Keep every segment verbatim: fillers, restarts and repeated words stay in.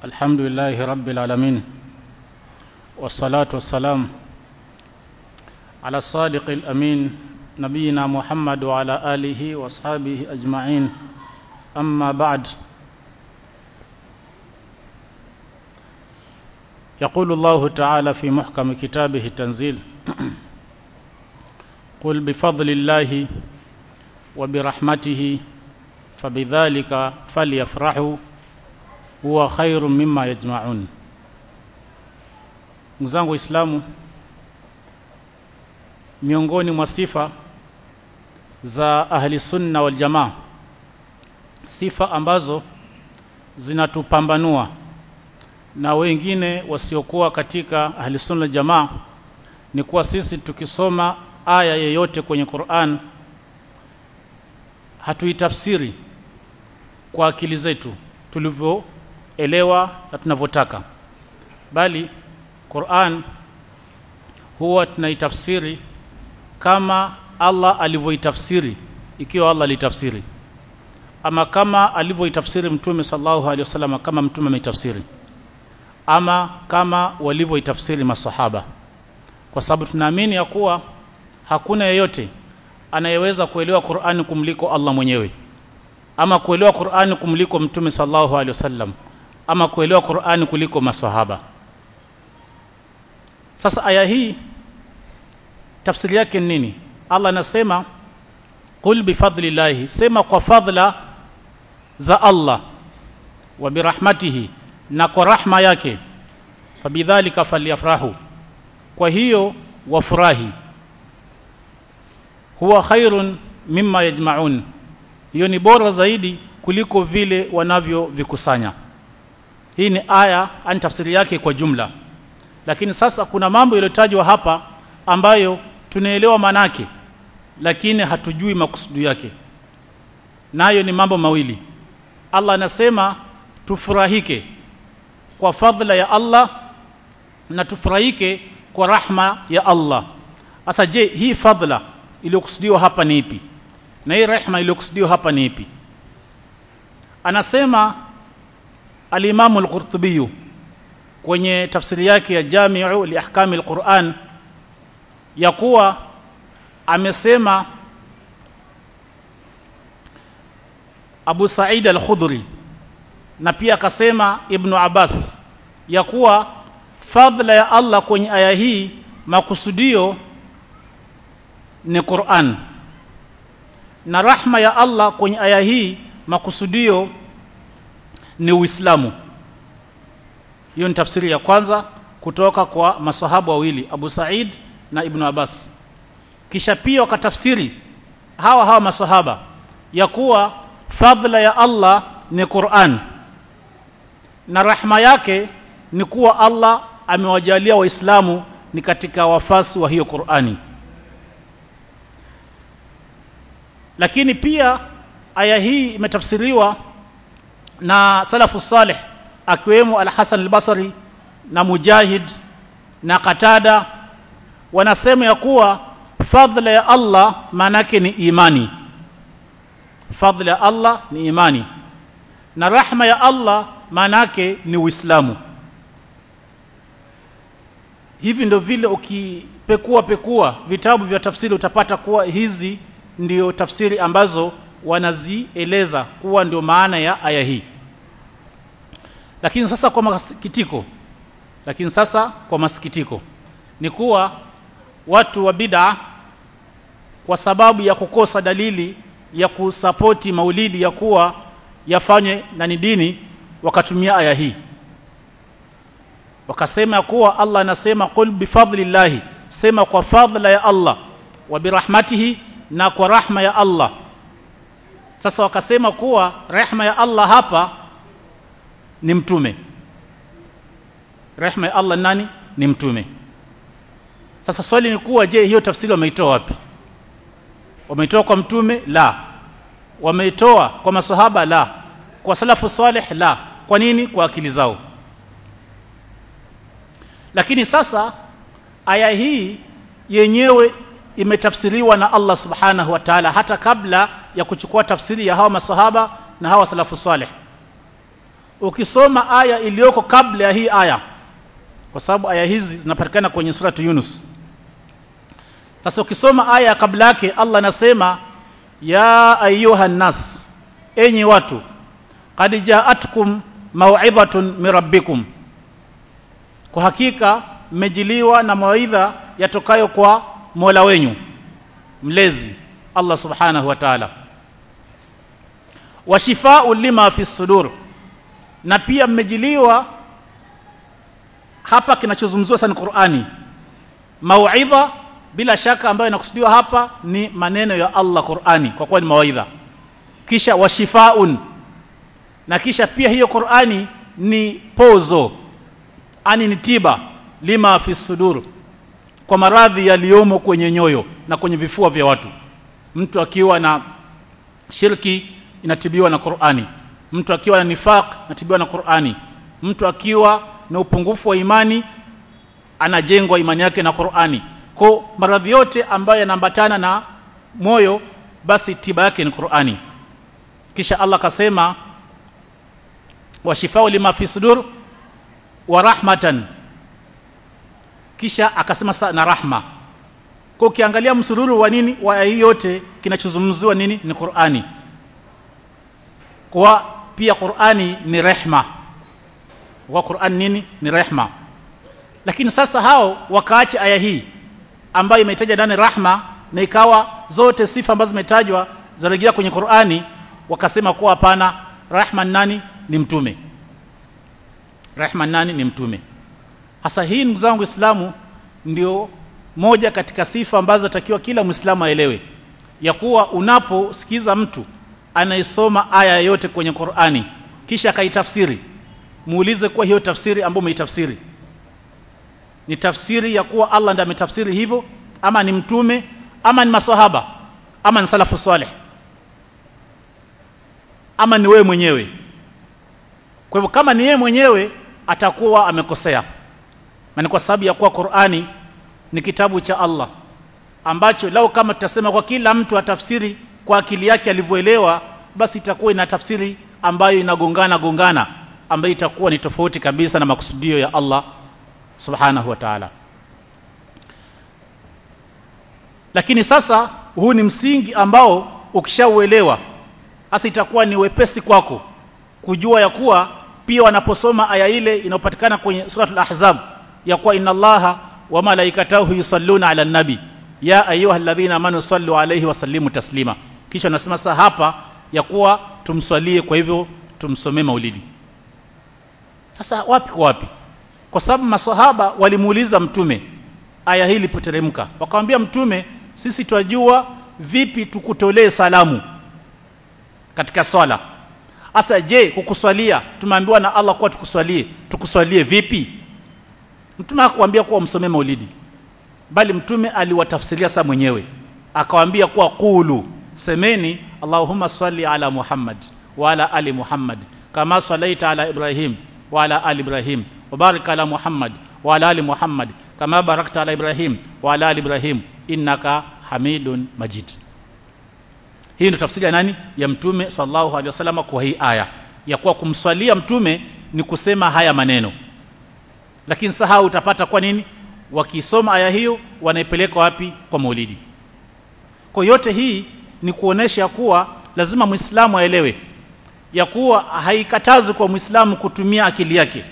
الحمد لله رب العالمين والصلاة والسلام على الصادق الأمين نبينا محمد وعلى آله وأصحابه أجمعين. أما بعد، يقول الله تعالى في محكم كتابه التنزيل: قل بفضل الله وبرحمته فبذلك فليفرحوا huwa khairu mimma yajma'un. Mzangu Waislamu, miongoni mwa sifa za ahli sunna wal jamaa, sifa ambazo zinatupambanua na wengine wasiokuwa katika ahli sunna wal jamaa, ni kuwa sisi tukisoma aya yoyote kwenye Qur'an hatuitafsiri kwa akili zetu tulivyo elewa na tunavyotaka, bali Qur'an huwa tunaitafsiri kama Allah alivyoitafsiri, ikiwa Allah alitafsiri, ama kama alivyoitafsiri Mtume sallallahu alaihi wasallam, kama Mtume ameitafsiri, ama kama walivyoitafsiri maswahaba, kwa sababu tunaamini ya kuwa hakuna yeyote anayeweza kuelewa Qur'an kumliko Allah mwenyewe, ama kuelewa Qur'an kumliko Mtume sallallahu alaihi wasallam, ama kuelewa Qur'an kuliko maswahaba. Sasa aya hii tafsiri yake ni nini? Allah anasema qul bifadlillahi, sema kwa fadla za Allah, wa birahmatihi, na kwa rahma yake, fabidhalika falyafrahu, kwa hiyo wafurahi, huwa khairun mimma yajma'un, hiyo ni bora zaidi kuliko vile wanavyovikusanya. Hii ni aya ani tafsiri yake kwa jumla. Lakini sasa kuna mambo yaliyotajwa hapa ambayo tunaelewa manake, lakini hatujui makusudi yake. Nayo ni mambo mawili. Allah anasema tufurahike kwa fadhila ya Allah na tufurahike kwa rahma ya Allah. Sasa je, hii fadhila iliyokusudiwa hapa ni ipi? Na hii rehema iliyokusudiwa hapa ni ipi? Anasema al-Imam al-Qurtubi kwenye tafsiri yake ya Jami'u li Ahkam al-Qur'an ya kuwa amesema Abu Sa'id al-Khudri, na pia akasema Ibn Abbas, ya kuwa fadhila ya Allah kwenye aya hii makusudio ni Qur'an, na rahma ya Allah kwenye aya hii makusudio ni Uislamu. Hiyo ni tafsiri ya kwanza kutoka kwa maswahaba wawili, Abu Sa'id na Ibn Abbas. Kisha pia wakatafsiri hawa hawa maswahaba ya kuwa fadhila ya Allah ni Qur'an, na rahma yake ni kuwa Allah amewajalia Waislamu ni katika wafasi wa hiyo Qur'ani. Lakini pia aya hii imetafsiriwa na salafu salih, akiwemo Al-Hasan al-Basri na Mujahid na Qatada. Wanasema ya kuwa fadhila ya Allah manake ni imani, fadhila ya Allah ni imani, na rahma ya Allah manake ni Uislamu. Hivi ndio vile ukipekua pekua vitabu vya tafsiri utapata kuwa hizi ndio tafsiri ambazo wanazieleza kuwa ndio maana ya aya hii. Lakini sasa kwa masikitiko, lakini sasa kwa masikitiko ni kuwa watu wa bid'a, kwa sababu ya kukosa dalili ya kusapoti maulidi ya kuwa yafanye na ni dini, wakatumia aya hii wakasema kuwa Allah anasema qul bifadlillahi, sema kwa fadhila ya Allah, wa birahmatihi, na kwa rahma ya Allah. Sasa wakasema kuwa rehema ya Allah hapa ni mtume. Rehema ya Allah nani? Ni mtume. Sasa swali ni kuwa, je, hiyo tafsiri wameitoa wapi? Wameitoa kwa mtume? La. Wameitoa kwa maswahaba? La. Kwa salafu salih? La. Kwa nini? Kwa akili zao. Lakini sasa aya hii yenyewe imetafsiriwa na Allah subhanahu wa ta'ala hata kabla ya kuchukua tafsiri ya hawa maswahaba na hawa salafu salih. ukisoma aya iliyoko kabla ya hii aya, kwa sababu aya hizi zinapatikana kwenye suratu Yunus. Sasa ukisoma aya kabla yake, Allah anasema ya ayyuhan nas, enyi watu, qad ja'atkum maw'idhatun min rabbikum, kwa hakika mmejiliwa na mawaidha yatokayo kwa Mola wenyu mlezi Allah subhanahu wa ta'ala, wa shifaa'un lima fi sudur, na pia mmejiliwa hapa kinachozungumziwa sana Qur'ani. Mauidha bila shaka ambayo inakusudiwa hapa ni maneno ya Allah Qur'ani, kwa kuwa ni mawaidha. Kisha washifaun, na kisha pia hiyo Qur'ani ni pozo, ani ni tiba, lima fi sudur, kwa maradhi yaliyomo kwenye nyoyo na kwenye vifua vya watu. Mtu akiwa na shirki inatibiwa na Qur'ani, mtu akiwa na nifaq inatibiwa na Qur'ani, mtu akiwa na upungufu wa imani anajengwa imani yake na Qur'ani. Kwa maradhi yote ambayo yanaambatana na moyo, basi tiba yake ni Qur'ani. Kisha Allah kasema wa shifaa lima fi sudur wa rahmatan, kisha akasema na rahma. Kwa ukiangalia msururu wa nini wa hii yote, kinachozungumziwa nini? Ni Qur'ani. Kwa pia Qur'ani ni rehma, wa Qur'an nini? Ni rehma. Lakini sasa hao wakaacha aya hii ambayo imetaja ndani rahma, na ikawa zote sifa ambazo zimetajwa zarejea kwenye Qur'ani, wakasema kuwa hapana, rahman nani? Ni mtume. Rahman nani? Ni mtume. Hasa hii ndugu zangu Waislamu ndio moja katika sifa ambazo takiwa kila Muislamu aelewe, ya kuwa unaposikiza mtu anaisoma aya yote kwenye Qur'ani kisha akaitafsiri, muulize kwa hiyo tafsiri ambayo umeitafsiri ni tafsiri ya kuwa Allah ndiye ametafsiri hivyo, ama ni mtume, ama ni maswahaba, ama ni salafu salih, ama ni wewe mwenyewe. Kwa hivyo kama ni yeye mwenyewe atakuwa amekosea, na ni kwa sababu ya kuwa Qur'ani ni kitabu cha Allah ambacho lau kama tutasema kwa kila mtu atafsiri kwa akili yake alivyoelewa, basi itakuwa ina tafsiri ambayo inagongana gongana, ambayo itakuwa ni tofauti kabisa na makusudio ya Allah subhanahu wa ta'ala. Lakini sasa huu ni msingi ambao ukishauelewa, hasa itakuwa ni wepesi kwako kujua ya kuwa pia wanaposoma aya ile inayopatikana kwenye suratul Ahzab ya kuwa inna Allaha wa malaikatahu yusalluna ala nabi ya ayyuhalladhina amanu sallu alayhi wa sallimu taslima, kisha nasema sasa hapa ya kuwa tumswalie, kwa hivyo tumsomee maulidi. Sasa wapi kwa wapi? Kwa sababu maswahaba walimuuliza mtume aya hii ilipoteremka, wakamwambia mtume, sisi twajua vipi tukutolee salamu katika swala. Asa je, kukuswalia tumeambiwa na Allah kwa tukuswalie, tukuswalie vipi? Mtume hakuambia kuwa msomee maulidi, bali mtume aliwatafsiria saa mwenyewe, akawaambia kuwa qulu, semeni Allahumma salli ala Muhammad wa ala ali Muhammad kama sallaita ala Ibrahim wa ala ali Ibrahim wa barik ala Muhammad wa ala ali Muhammad kama barakta ala Ibrahim wa ala ali Ibrahim innaka Hamidun Majid. Hii ndio tafsiri ya nani? Ya mtume sallallahu alaihi wasallam kwa hii aya, ya kuwa kumswalia mtume ni kusema haya maneno. Lakini sasa utapata kwa nini wakisoma aya hiyo wanaipeleka wapi? Kwa maulidi. Kwa yote hii ni kuonesha kuwa lazima Muislamu aelewe ya kuwa haikatazi kwa Muislamu kutumia akili yake.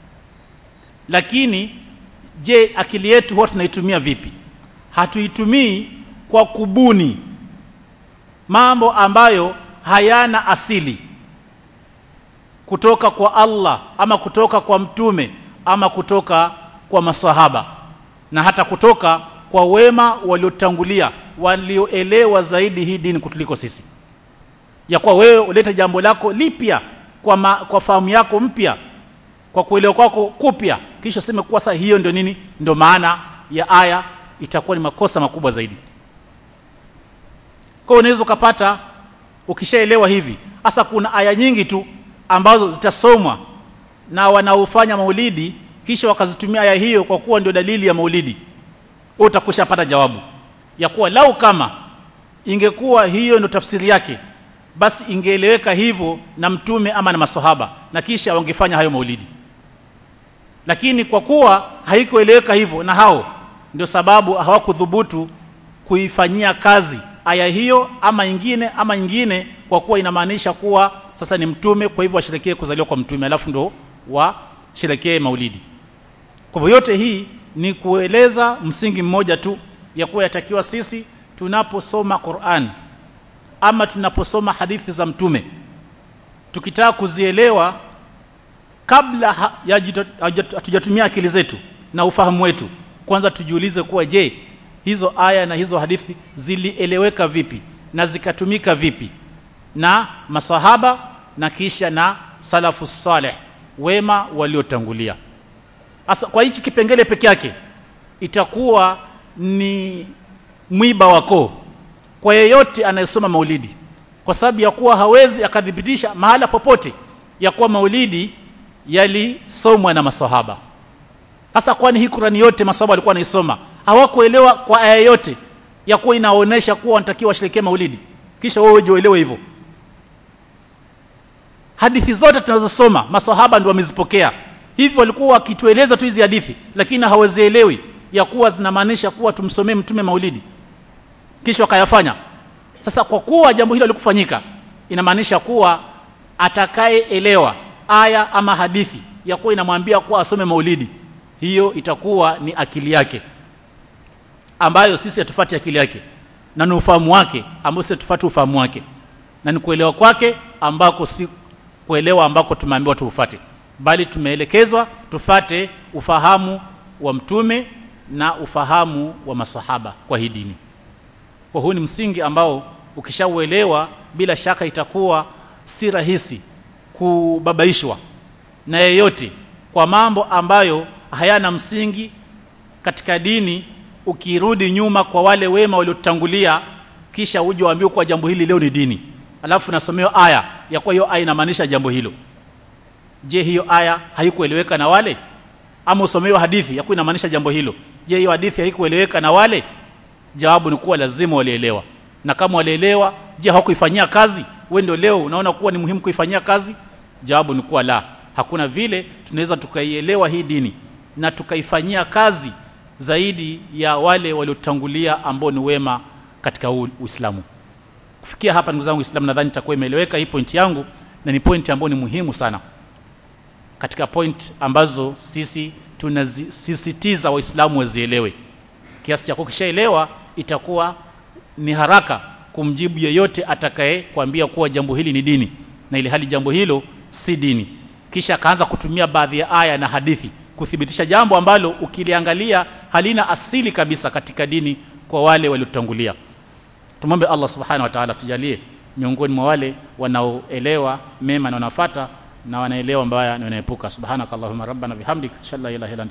Lakini je, akili yetu huwa tunaitumia vipi? Hatuitumii kwa kubuni mambo ambayo hayana asili kutoka kwa Allah ama kutoka kwa mtume ama kutoka kwa maswahaba na hata kutoka kwa wema waliotangulia walioelewa zaidi hii dini kutuliko sisi. Ya kwa wewe uleta jambo lako lipya kwa ma, kwa fahamu yako mpya, kwa kuelewa kwako kupya, kisha sema kuwa sasa hiyo ndio nini? Ndio maana ya aya, itakuwa ni makosa makubwa zaidi. Kwa unaweza kupata ukishaelewa hivi. Hasa kuna aya nyingi tu ambazo zitasomwa na wanaofanya maulidi kisha wakazitumia aya hiyo kwa kuwa ndio dalili ya maulidi. Utakushapata jawabu ya kuwa lau kama ingekuwa hiyo ndio tafsiri yake, basi ingeeleweka hivyo na mtume ama na maswahaba, na kisha wangefanya hayo maulidi. Lakini kwa kuwa haikueleweka hivyo na hao, ndio sababu hawakudhubutu kuifanyia kazi aya hiyo ama ingine ama ingine, kwa kuwa inamaanisha kuwa sasa ni mtume, kwa hivyo washerekee kuzaliwa kwa mtume alafu ndo washerekee maulidi. Kwa hivyo yote hii ni kueleza msingi mmoja tu, ya kuwa yatakiwa sisi tunaposoma Qur'an ama tunaposoma hadithi za mtume, tukitaka kuzielewa, kabla ya hatujatumia akili zetu na ufahamu wetu, kwanza tujiulize kuwa je, hizo aya na hizo hadithi zilieleweka vipi na zikatumika vipi na masahaba na kisha na salafu saleh, wema waliotangulia. Asa kwa hichi kipengele peke yake itakuwa ni mwiba wako kwa yeyote anayesoma maulidi, kwa sababu ya kuwa hawezi akadhibitisha mahala popote ya kuwa maulidi yalisomwa na maswahaba. Hasa kwani hii Qur'ani yote maswahaba walikuwa wanaisoma, hawakuelewa kwa aya yote ya kuwa inaonesha kuwa wanatakiwa washerekee maulidi, kisha wewe uelewe hivyo? Hadithi zote tunazosoma maswahaba ndio wamezipokea, hivyo walikuwa wakitueleza tu hizi hadithi, lakini hawazielewi ya kuwa zinamaanisha kuwa tumsomee mtume maulidi, kisha wakayafanya. Sasa kwa kuwa jambo hilo likufanyika, inamaanisha kuwa atakayeelewa aya ama hadithi ya kuwa inamwambia kuwa asome maulidi, hiyo itakuwa ni akili yake ambayo sisi hatufuati akili yake, na ni ufahamu wake ambao sisi hatufuati ufahamu wake, na ni kuelewa kwake ambako si kuelewa ambako tumeambiwa tuufuate, bali tumeelekezwa tufate ufahamu wa mtume na ufahamu wa masahaba kwa hii dini. Kwa huu ni msingi ambao ukishauelewa, bila shaka itakuwa si rahisi kubabaishwa na yeyote kwa mambo ambayo hayana msingi katika dini. Ukirudi nyuma kwa wale wema waliotangulia, kisha uje waambie kwa jambo hili leo ni dini, alafu nasomea aya ya kwa hiyo aya inamaanisha jambo hilo. Je, hiyo aya haikueleweka na wale? Ama usomewa hadithi ya kwa inamaanisha jambo hilo, je hiyo hadithi haikueleweka na wale? Jawabu ni kuwa lazima walielewa, na kama walielewa, je hawakuifanyia kazi? Wewe ndio leo unaona kuwa ni muhimu kuifanyia kazi? Jawabu ni kuwa la, hakuna vile tunaweza tukaielewa hii dini na tukaifanyia kazi zaidi ya wale waliotangulia ambao ni wema katika Uislamu. Kufikia hapa ndugu zangu Uislamu, nadhani itakuwa imeeleweka hii point yangu, na ni point ambayo ni muhimu sana katika point ambazo sisi tunasisitiza Waislamu wazielewe, kiasi cha kukishaelewa itakuwa ni haraka kumjibu yeyote atakaye kuambia kuwa jambo hili ni dini na ile hali jambo hilo si dini, kisha akaanza kutumia baadhi ya aya na hadithi kuthibitisha jambo ambalo ukiliangalia halina asili kabisa katika dini kwa wale waliotangulia. Tumombe Allah subhanahu wa ta'ala tujalie miongoni mwa wale wanaoelewa mema na wanafuata, na wanaelewa mbaya na wanaepuka. Subhanakallahumma rabbana bihamdika, shalla ilaha illa anta